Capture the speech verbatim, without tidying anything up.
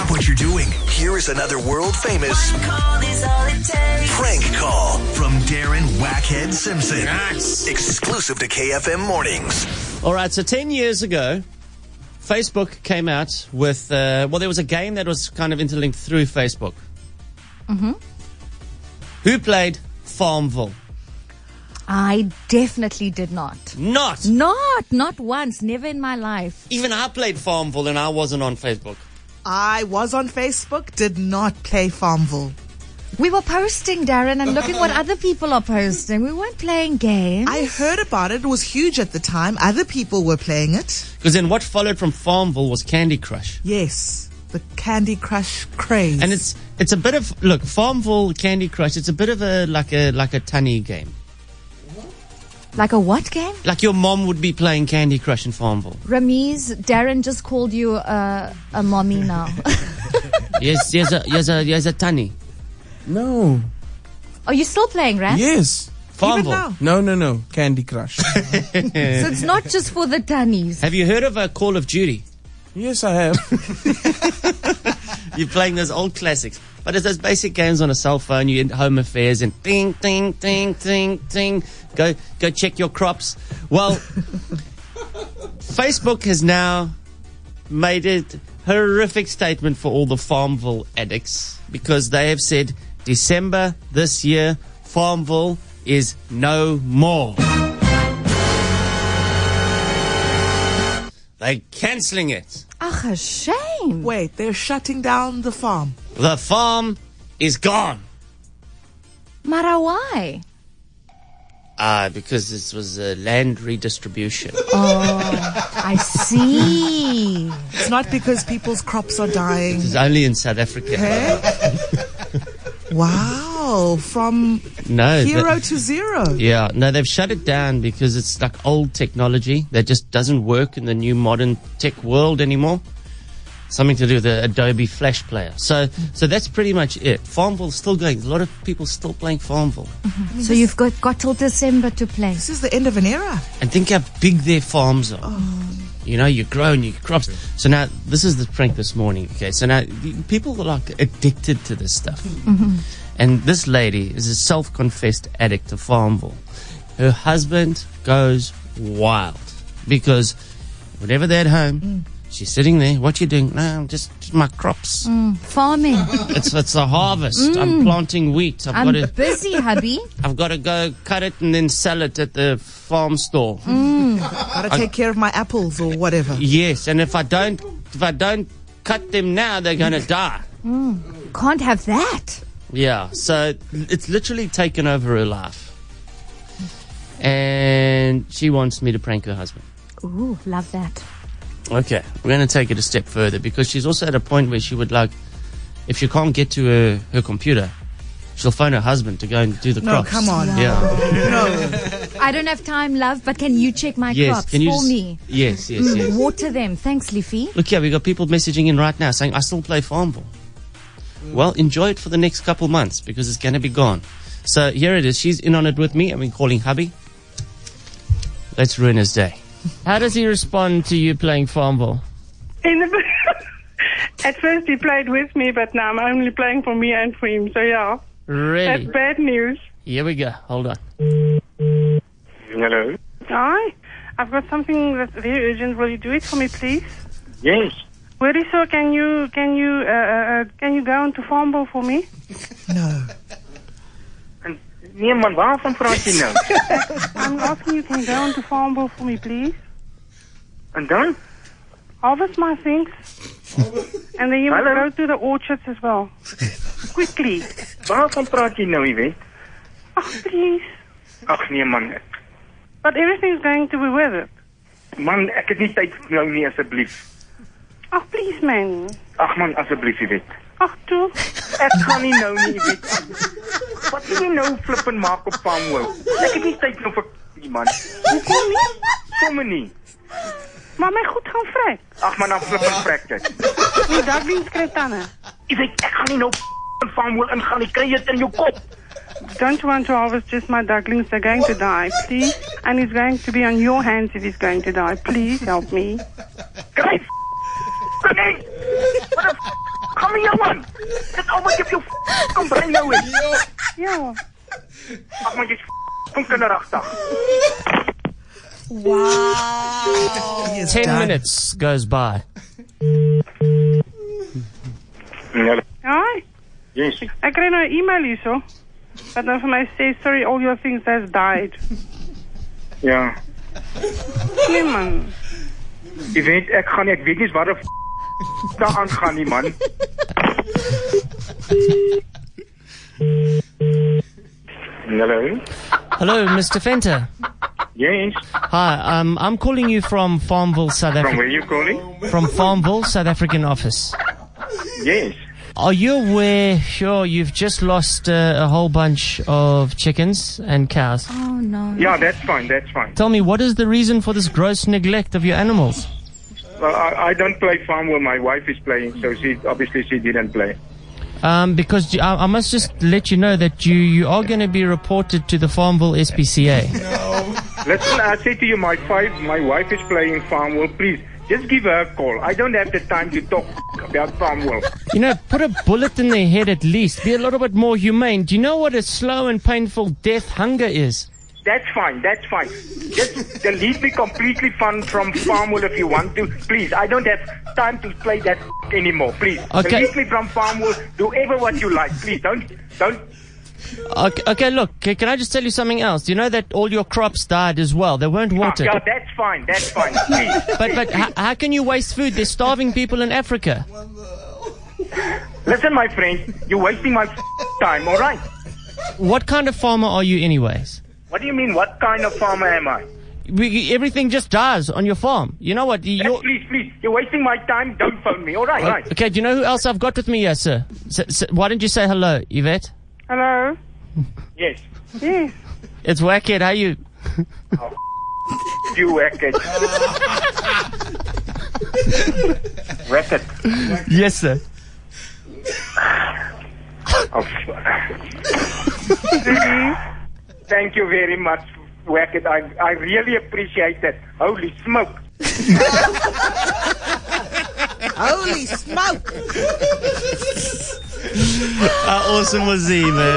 Stop what you're doing. Here is another world-famous Call is all it takes. prank call from Darren Wackhead Simpson. Nice. Exclusive to K F M Mornings. All right, so ten years ago, Facebook came out with, uh, well, there was a game that was kind of interlinked through Facebook. Mm-hmm. Who played Farmville? I definitely did not. Not. Not, not once, never in my life. Even I played Farmville and I wasn't on Facebook. I was on Facebook, did not play Farmville. We were posting, Darren, and look at what other people are posting. We weren't playing games. I heard about it. It was huge at the time. Other people were playing it. Because then what followed from Farmville was Candy Crush. Yes, the Candy Crush craze. And it's it's a bit of, look, Farmville, Candy Crush, it's a bit of a, like a, like a tunny game. Like a what game? Like your mom would be playing Candy Crush in Farmville. Ramiz, Darren just called you uh, a mommy now. Yes, yes, a, yes, a, yes, a tunny. No. Are you still playing, Ram? Yes. Farmville. now. No, no, no. Candy Crush. So it's not just for the tunnies. Have you heard of a Call of Duty? Yes, I have. You're playing those old classics. But it's those basic games on a cell phone. You're in home affairs and ding, ding, ding, ding, ding. Go, go check your crops. Well, Facebook has now made it horrific statement for all the Farmville addicts because they have said December this year, Farmville is no more. They're cancelling it. Ach, a shame. Wait, they're shutting down the farm. The farm is gone. Mara, why? Ah, because this was a land redistribution. Oh, I see. It's not because people's crops are dying. It's only in South Africa. Wow, from No. hero the- to zero. yeah, no, they've shut it down because it's like old technology that just doesn't work in the new modern tech world anymore. Something to do with the Adobe Flash Player. So, so that's pretty much it. Farmville's still going. A lot of people still playing Farmville. So you've got, got till December to play. This is the end of an era. And think how big their farms are. You know, you grow and you crops. So now, this is the prank this morning. Okay, so now the- people are like addicted to this stuff. And this lady is a self-confessed addict to Farmville. Her husband goes wild because whenever they're at home, she's sitting there. What you doing? No, I'm just, just my crops. Farming. It's it's a harvest. I'm planting wheat. I've I'm got to busy, hubby. I've got to go cut it and then sell it at the farm store. Gotta take care of my apples or whatever. Yes, and if I don't if I don't cut them now, they're gonna die. Can't have that. Yeah, so it's literally taken over her life. And she wants me to prank her husband. Ooh, love that. Okay, we're going to take it a step further because she's also at a point where she would like, if she can't get to her, her computer, she'll phone her husband to go and do the No, crops. come on. Yeah. No. I don't have time, love, but can you check my Yes, crops can you for just- me? Yes, yes, yes. Water them. Thanks, Leafy. Look here, we got people messaging in right now saying, I still play Farmville. Well, enjoy it for the next couple months because it's going to be gone. So here it is. She's in on it with me. I've been calling hubby. Let's ruin his day. How does he respond to you playing Farmville? In the At first he played with me, but now I'm only playing for me and for him. So yeah, Really? that's bad news. Here we go. Hold on. Hello. Hi, I've got something that's very urgent. Will you do it for me, please? Yes. Very so. Can you can you uh, uh, can you go into Farmville for me? No. En, nee man, waarvan praat jy nou? I'm asking you, can you go into Farmville for me, please? En dan? Harvest my things, and then you must Hello? go to the orchards as well. Quickly. Waarvan praat jy nou, jy weet? Oh, please. Ag nee man. But everything's going to be with it. Man, ek het nie tyd nou nie asseblief. Oh, please, man. Ag man, asseblief, jy weet. Oh, toe. Ek gaan nie nou nie, jy weet. Wat jy nou flip en maak op Farmville? Ek het nie tyd nou vir die man. Hoekom nie? Somme nie. Maar my goed gaan vrek. Ag man, dan flip en vrek dit. Die ducklings kry tande. Jy weet, ek gaan nie nou in Farmville ingaan, jy kry dit in jou kop. Don't want to harvest just my ducklings. They're going to die, please. And it's going to be on your hands if he's going to die. Please help me. Kry Nee. Wat 'n Ja. Ag man, jy's f***ing kinderagtig. Wow. He is Ten done. minutes goes by. Ja. Hi. Yes. Ek kry nou 'n e-mail hierso. Wat nou vir my sê, sorry, all your things has died. Ja. Nee man. Jy weet, ek gaan nie, ek weet nie wat er f*** daar aangaan nie, man. Hello? Hello, Mister Venter. Yes. Hi, um, I'm calling you from Farmville, South From Africa. where you calling? From Farmville, South African office. Yes. Are you aware, sure, you've just lost uh, a whole bunch of chickens and cows? Oh, no. Yeah, that's fine, that's fine. Tell me, what is the reason for this gross neglect of your animals? Well, I, I don't play farm where my wife is playing, so she obviously she didn't play. Um, because you- I, I must just let you know that you, you are going to be reported to the Farmville S P C A. Listen, I say to you, my five, my wife is playing Farmville. Please, just give her a call. I don't have the time to talk about Farmville. You know, put a bullet in their head at least. Be a little bit more humane. Do you know what a slow and painful death hunger is? That's fine, that's fine. Just delete me completely fun from Farmville if you want to. Please, I don't have time to play that anymore. Please, Okay. delete me from Farmville. Do ever what you like. Please, don't, don't. Okay, okay, look, ca- can I just tell you something else? Do you know that all your crops died as well? They weren't watered. Yeah, that's fine, that's fine. Please. But, but h- how can you waste food? There's starving people in Africa. Listen, my friend, you're wasting my time, all right? What kind of farmer are you anyways? What do you mean, what kind of farmer am I? We, everything just dies on your farm. You know what? Yes, You're, please, please, you're wasting my time. Don't phone me, all right? right. okay, do you know who else I've got with me here, sir? S- s- why don't you say hello, Yvette? Hello? Yes. Yes. It's Wackhead, how you? You Wackett. Wackett. Yes, sir. Oh, thank you very much, Wackett. I, I really appreciate that. Holy smoke. Holy smoke. How awesome was he, man?